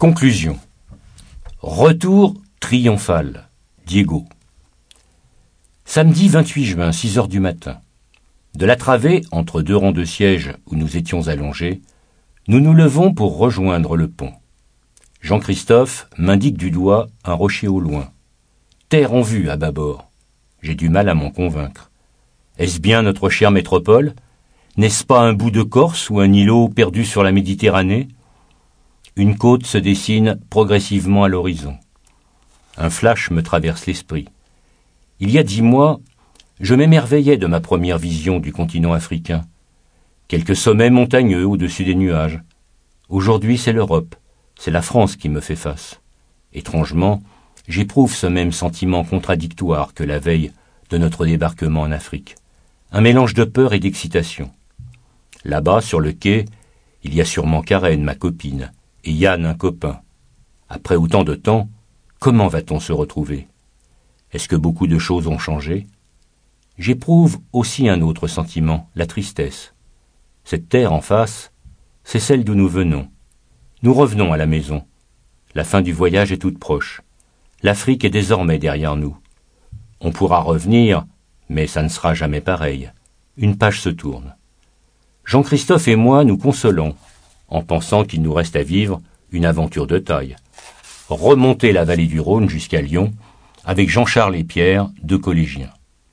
Conclusion. Retour triomphal. Diego. Samedi 28 juin, 6 heures du matin. De la travée, entre deux rangs de sièges où nous étions allongés, nous nous levons pour rejoindre le pont. Jean-Christophe m'indique du doigt un rocher au loin. Terre en vue à bâbord. J'ai du mal à m'en convaincre. Est-ce bien notre chère métropole ? N'est-ce pas un bout de Corse ou un îlot perdu sur la Méditerranée ? Une côte se dessine progressivement à l'horizon. Un flash me traverse l'esprit. Il y a 10 mois, je m'émerveillais de ma première vision du continent africain. Quelques sommets montagneux au-dessus des nuages. Aujourd'hui, c'est l'Europe, c'est la France qui me fait face. Étrangement, j'éprouve ce même sentiment contradictoire que la veille de notre débarquement en Afrique. Un mélange de peur et d'excitation. Là-bas, sur le quai, il y a sûrement Karen, ma copine, et Yann, un copain. Après autant de temps, comment va-t-on se retrouver ? Est-ce que beaucoup de choses ont changé ? J'éprouve aussi un autre sentiment, la tristesse. Cette terre en face, c'est celle d'où nous venons. Nous revenons à la maison. La fin du voyage est toute proche. L'Afrique est désormais derrière nous. On pourra revenir, mais ça ne sera jamais pareil. Une page se tourne. Jean-Christophe et moi nous consolons, en pensant qu'il nous reste à vivre une aventure de taille. Remonter la vallée du Rhône jusqu'à Lyon, avec Jean-Charles et Pierre, 2 collégiens.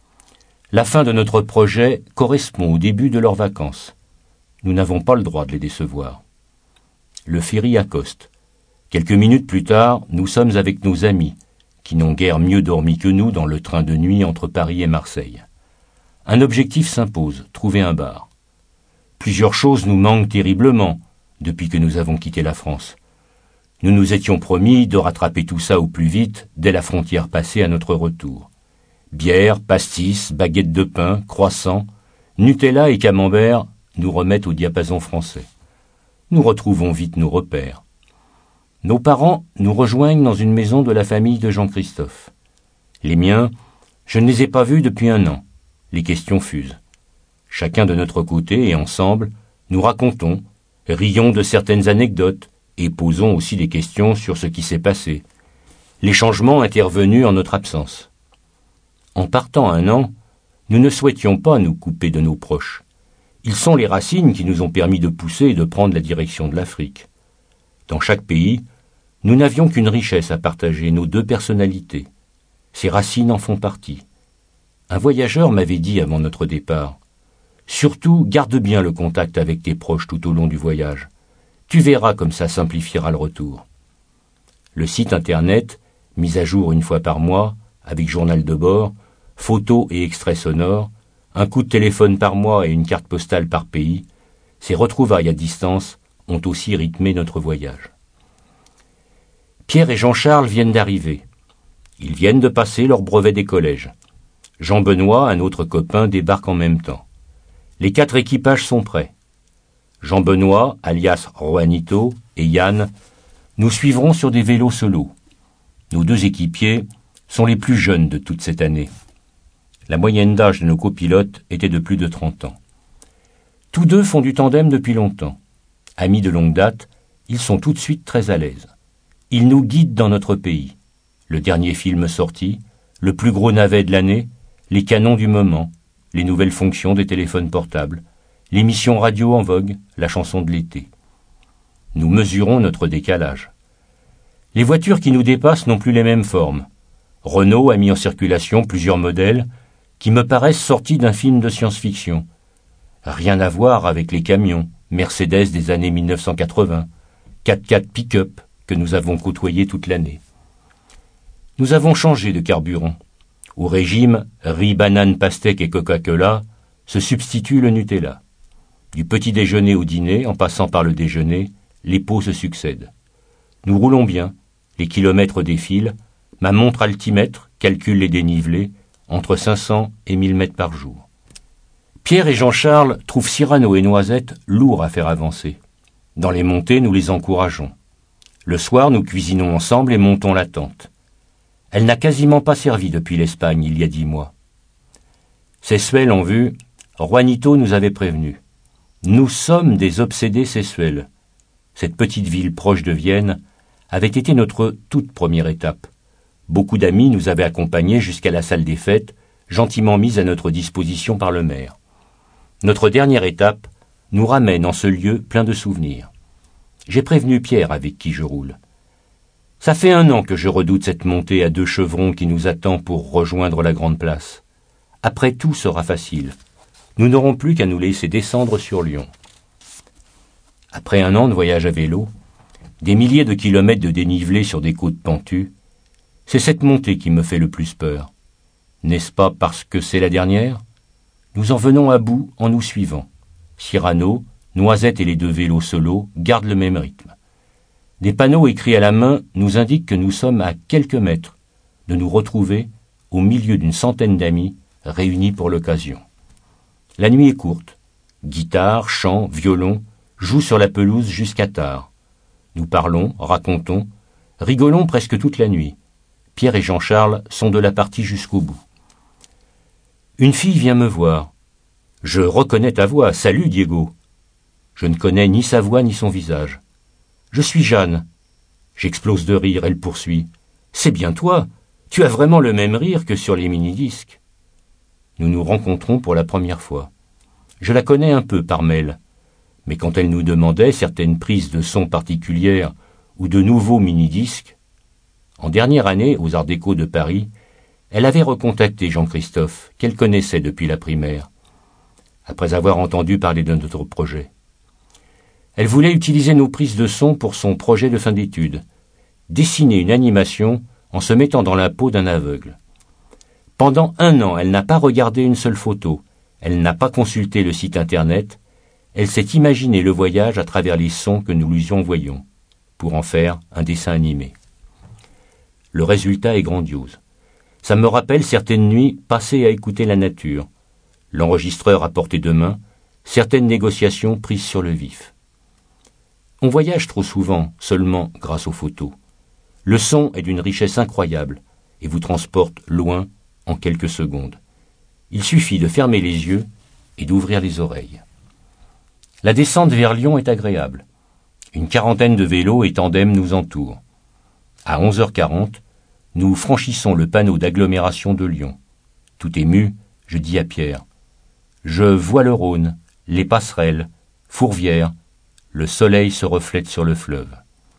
La fin de notre projet correspond au début de leurs vacances. Nous n'avons pas le droit de les décevoir. Le ferry accoste. Quelques minutes plus tard, nous sommes avec nos amis, qui n'ont guère mieux dormi que nous dans le train de nuit entre Paris et Marseille. Un objectif s'impose, trouver un bar. Plusieurs choses nous manquent terriblement depuis que nous avons quitté la France. Nous nous étions promis de rattraper tout ça au plus vite dès la frontière passée à notre retour. Bière, pastis, baguettes de pain, croissants, Nutella et camembert nous remettent au diapason français. Nous retrouvons vite nos repères. Nos parents nous rejoignent dans une maison de la famille de Jean-Christophe. Les miens, je ne les ai pas vus depuis 1 an. Les questions fusent. Chacun de notre côté et ensemble, nous racontons, rions de certaines anecdotes et posons aussi des questions sur ce qui s'est passé, les changements intervenus en notre absence. En partant 1 an, nous ne souhaitions pas nous couper de nos proches. Ils sont les racines qui nous ont permis de pousser et de prendre la direction de l'Afrique. Dans chaque pays, nous n'avions qu'une richesse à partager, nos 2 personnalités. Ces racines en font partie. Un voyageur m'avait dit avant notre départ, « Surtout, garde bien le contact avec tes proches tout au long du voyage. Tu verras comme ça simplifiera le retour. » Le site internet, mis à jour 1 fois par mois, avec journal de bord, photos et extraits sonores, un coup de téléphone par mois et une carte postale par pays, ces retrouvailles à distance ont aussi rythmé notre voyage. Pierre et Jean-Charles viennent d'arriver. Ils viennent de passer leur brevet des collèges. Jean-Benoît, un autre copain, débarque en même temps. Les 4 équipages sont prêts. Jean-Benoît, alias Juanito, et Yann, nous suivrons sur des vélos solo. Nos 2 équipiers sont les plus jeunes de toute cette année. La moyenne d'âge de nos copilotes était de plus de 30 ans. Tous 2 font du tandem depuis longtemps. Amis de longue date, ils sont tout de suite très à l'aise. Ils nous guident dans notre pays. Le dernier film sorti, le plus gros navet de l'année, les canons du moment, les nouvelles fonctions des téléphones portables, l'émission radio en vogue, la chanson de l'été. Nous mesurons notre décalage. Les voitures qui nous dépassent n'ont plus les mêmes formes. Renault a mis en circulation plusieurs modèles qui me paraissent sortis d'un film de science-fiction. Rien à voir avec les camions, Mercedes des années 1980, 4x4 pick-up que nous avons côtoyés toute l'année. Nous avons changé de carburant. Au régime riz, banane, pastèque et Coca-Cola se substitue le Nutella. Du petit déjeuner au dîner, en passant par le déjeuner, les pots se succèdent. Nous roulons bien, les kilomètres défilent, ma montre altimètre calcule les dénivelés, entre 500 et 1000 mètres par jour. Pierre et Jean-Charles trouvent Cyrano et Noisette lourds à faire avancer. Dans les montées, nous les encourageons. Le soir, nous cuisinons ensemble et montons la tente. Elle n'a quasiment pas servi depuis l'Espagne, il y a 10 mois. Sessuel en vue, Juanito nous avait prévenus. Nous sommes des obsédés sessuels. Cette petite ville proche de Vienne avait été notre toute première étape. Beaucoup d'amis nous avaient accompagnés jusqu'à la salle des fêtes, gentiment mise à notre disposition par le maire. Notre dernière étape nous ramène en ce lieu plein de souvenirs. J'ai prévenu Pierre avec qui je roule. Ça fait 1 an que je redoute cette montée à 2 chevrons qui nous attend pour rejoindre la grande place. Après, tout sera facile. Nous n'aurons plus qu'à nous laisser descendre sur Lyon. Après 1 an de voyage à vélo, des milliers de kilomètres de dénivelé sur des côtes pentues, c'est cette montée qui me fait le plus peur. N'est-ce pas parce que c'est la dernière ? Nous en venons à bout en nous suivant. Cyrano, Noisette et les 2 vélos solo gardent le même rythme. Des panneaux écrits à la main nous indiquent que nous sommes à quelques mètres de nous retrouver au milieu d'une centaine d'amis réunis pour l'occasion. La nuit est courte. Guitare, chant, violon jouent sur la pelouse jusqu'à tard. Nous parlons, racontons, rigolons presque toute la nuit. Pierre et Jean-Charles sont de la partie jusqu'au bout. Une fille vient me voir. « Je reconnais ta voix. Salut, Diego. » Je ne connais ni sa voix ni son visage. « Je suis Jeanne. » J'explose de rire, elle poursuit. « C'est bien toi. Tu as vraiment le même rire que sur les mini-disques. » Nous nous rencontrons pour la première fois. Je la connais un peu par mail, mais quand elle nous demandait certaines prises de son particulières ou de nouveaux mini-disques, en dernière année aux Arts Déco de Paris, elle avait recontacté Jean-Christophe, qu'elle connaissait depuis la primaire, après avoir entendu parler de notre projet. Elle voulait utiliser nos prises de son pour son projet de fin d'études, dessiner une animation en se mettant dans la peau d'un aveugle. Pendant 1 an, elle n'a pas regardé une seule photo, elle n'a pas consulté le site internet, elle s'est imaginé le voyage à travers les sons que nous lui envoyions, pour en faire un dessin animé. Le résultat est grandiose. Ça me rappelle certaines nuits passées à écouter la nature, l'enregistreur à portée de main, certaines négociations prises sur le vif. On voyage trop souvent seulement grâce aux photos. Le son est d'une richesse incroyable et vous transporte loin en quelques secondes. Il suffit de fermer les yeux et d'ouvrir les oreilles. La descente vers Lyon est agréable. Une 40aine de vélos et tandems nous entourent. À 11h40, nous franchissons le panneau d'agglomération de Lyon. Tout ému, je dis à Pierre, « Je vois le Rhône, les passerelles, Fourvière, le soleil se reflète sur le fleuve. »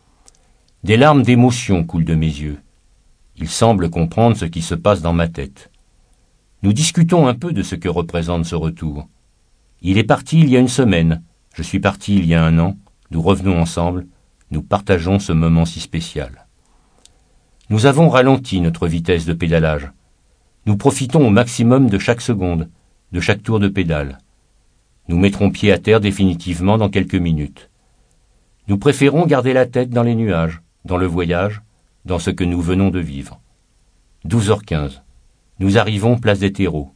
Des larmes d'émotion coulent de mes yeux. Il semble comprendre ce qui se passe dans ma tête. Nous discutons un peu de ce que représente ce retour. Il est parti il y a 1 semaine, je suis parti il y a 1 an, nous revenons ensemble, nous partageons ce moment si spécial. Nous avons ralenti notre vitesse de pédalage. Nous profitons au maximum de chaque seconde, de chaque tour de pédale. Nous mettrons pied à terre définitivement dans quelques minutes. Nous préférons garder la tête dans les nuages, dans le voyage, dans ce que nous venons de vivre. 12h15. Nous arrivons place des terreaux.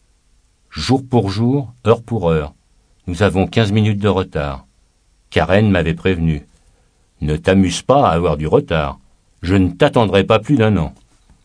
Jour pour jour, heure pour heure. Nous avons 15 minutes de retard. Karen m'avait prévenu. « Ne t'amuse pas à avoir du retard. Je ne t'attendrai pas plus d'1 an. »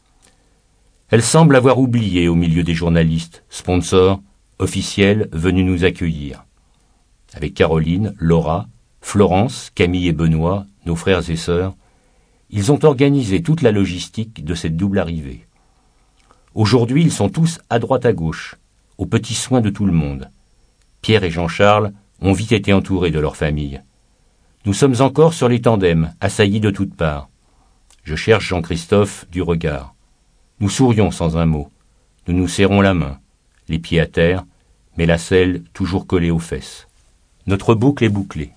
Elle semble avoir oublié au milieu des journalistes, sponsors, officiels venus nous accueillir. Avec Caroline, Laura, Florence, Camille et Benoît, nos frères et sœurs, ils ont organisé toute la logistique de cette double arrivée. Aujourd'hui, ils sont tous à droite à gauche, aux petits soins de tout le monde. Pierre et Jean-Charles ont vite été entourés de leur famille. Nous sommes encore sur les tandems, assaillis de toutes parts. Je cherche Jean-Christophe du regard. Nous sourions sans un mot. Nous nous serrons la main, les pieds à terre, mais la selle toujours collée aux fesses. Notre boucle est bouclée.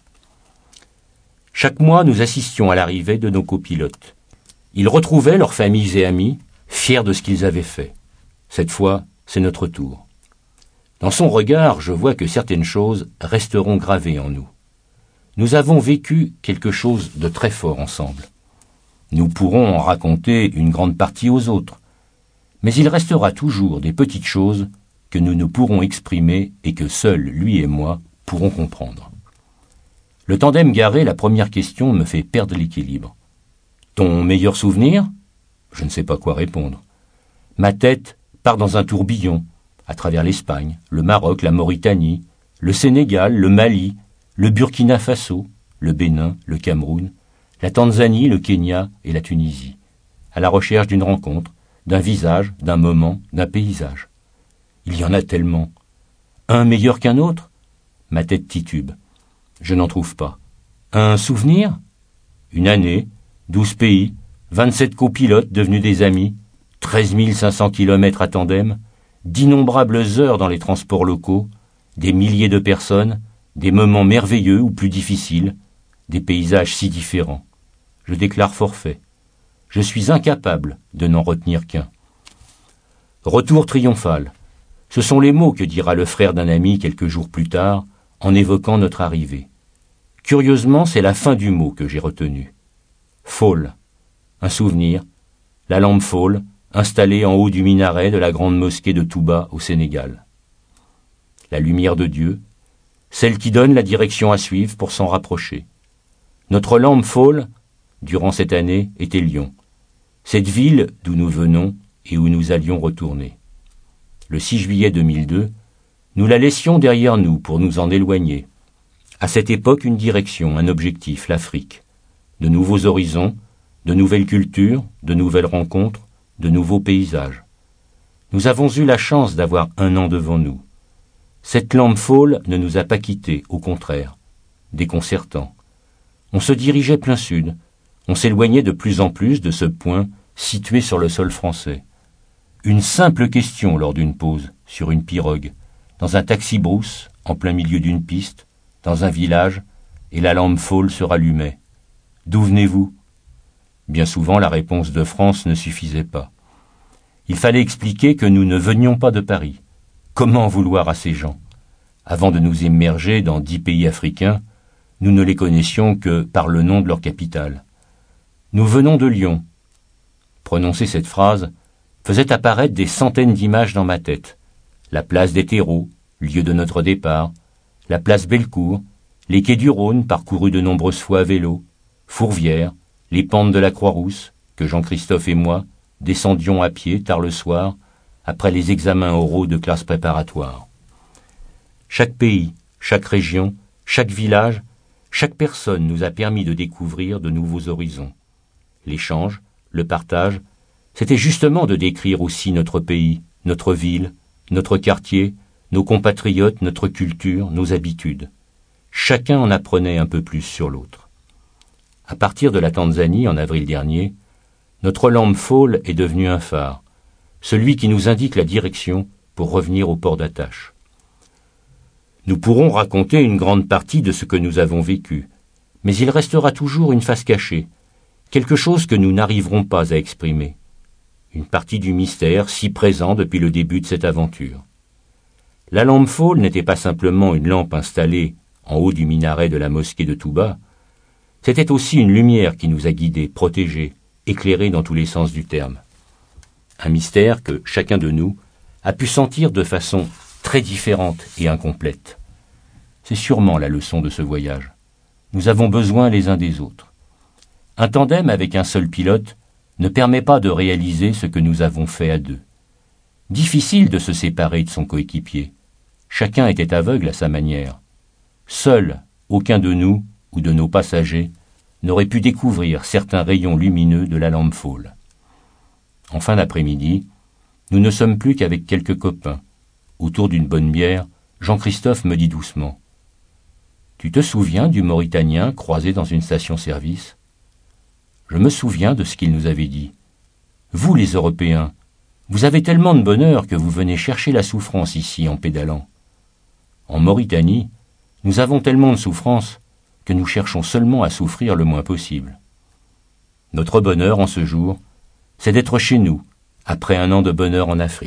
Chaque mois, nous assistions à l'arrivée de nos copilotes. Ils retrouvaient leurs familles et amis, fiers de ce qu'ils avaient fait. Cette fois, c'est notre tour. Dans son regard, je vois que certaines choses resteront gravées en nous. Nous avons vécu quelque chose de très fort ensemble. Nous pourrons en raconter une grande partie aux autres, mais il restera toujours des petites choses que nous ne pourrons exprimer et que seuls lui et moi pourrons comprendre. Le tandem garé, la première question me fait perdre l'équilibre. Ton meilleur souvenir ? Je ne sais pas quoi répondre. Ma tête part dans un tourbillon, à travers l'Espagne, le Maroc, la Mauritanie, le Sénégal, le Mali, le Burkina Faso, le Bénin, le Cameroun, la Tanzanie, le Kenya et la Tunisie, à la recherche d'une rencontre, d'un visage, d'un moment, d'un paysage. Il y en a tellement. Un meilleur qu'un autre? Ma tête titube. Je n'en trouve pas. Un souvenir? Une année, 12 pays, 27 copilotes devenus des amis, 13 500 kilomètres à tandem, d'innombrables heures dans les transports locaux, des milliers de personnes, des moments merveilleux ou plus difficiles, des paysages si différents. Je déclare forfait. Je suis incapable de n'en retenir qu'un. Retour triomphal. Ce sont les mots que dira le frère d'un ami quelques jours plus tard, en évoquant notre arrivée. Curieusement, c'est la fin du mot que j'ai retenu. Fall. Un souvenir. La lampe Fall, installée en haut du minaret de la grande mosquée de Touba au Sénégal. La lumière de Dieu, celle qui donne la direction à suivre pour s'en rapprocher. Notre lampe Fall, durant cette année, était Lyon, cette ville d'où nous venons et où nous allions retourner. Le 6 juillet 2002, nous la laissions derrière nous pour nous en éloigner. À cette époque, une direction, un objectif, l'Afrique. De nouveaux horizons, de nouvelles cultures, de nouvelles rencontres, de nouveaux paysages. Nous avons eu la chance d'avoir un an devant nous. Cette lampe Fall ne nous a pas quittés, au contraire, déconcertant. On se dirigeait plein sud, on s'éloignait de plus en plus de ce point situé sur le sol français. Une simple question lors d'une pause, sur une pirogue, dans un taxi-brousse, en plein milieu d'une piste, dans un village, et la lampe Fall se rallumait. « D'où venez-vous » Bien souvent, la réponse de France ne suffisait pas. Il fallait expliquer que nous ne venions pas de Paris. Comment en vouloir à ces gens? Avant de nous immerger dans 10 pays africains, nous ne les connaissions que par le nom de leur capitale. Nous venons de Lyon. Prononcer cette phrase faisait apparaître des centaines d'images dans ma tête. La place des terreaux, lieu de notre départ, la place Bellecour, les quais du Rhône parcourus de nombreuses fois à vélo, Fourvière, les pentes de la Croix-Rousse, que Jean-Christophe et moi descendions à pied tard le soir, après les examens oraux de classe préparatoire. Chaque pays, chaque région, chaque village, chaque personne nous a permis de découvrir de nouveaux horizons. L'échange, le partage, c'était justement de décrire aussi notre pays, notre ville, notre quartier, nos compatriotes, notre culture, nos habitudes. Chacun en apprenait un peu plus sur l'autre. À partir de la Tanzanie, en avril dernier, notre lampe Fall est devenue un phare, celui qui nous indique la direction pour revenir au port d'attache. Nous pourrons raconter une grande partie de ce que nous avons vécu, mais il restera toujours une face cachée, quelque chose que nous n'arriverons pas à exprimer, une partie du mystère si présent depuis le début de cette aventure. La lampe Fall n'était pas simplement une lampe installée en haut du minaret de la mosquée de Touba, c'était aussi une lumière qui nous a guidés, protégés, éclairés dans tous les sens du terme. Un mystère que chacun de nous a pu sentir de façon très différente et incomplète. C'est sûrement la leçon de ce voyage. Nous avons besoin les uns des autres. Un tandem avec un seul pilote ne permet pas de réaliser ce que nous avons fait à deux. Difficile de se séparer de son coéquipier. Chacun était aveugle à sa manière. Seul, aucun de nous ou de nos passagers n'aurait pu découvrir certains rayons lumineux de la lampe Fall. En fin d'après-midi, nous ne sommes plus qu'avec quelques copains. Autour d'une bonne bière, Jean-Christophe me dit doucement « Tu te souviens du Mauritanien croisé dans une station-service » Je me souviens de ce qu'il nous avait dit. « Vous, les Européens, vous avez tellement de bonheur que vous venez chercher la souffrance ici en pédalant. En Mauritanie, nous avons tellement de souffrance que nous cherchons seulement à souffrir le moins possible. Notre bonheur en ce jour, c'est d'être chez nous, après un an de bonheur en Afrique. »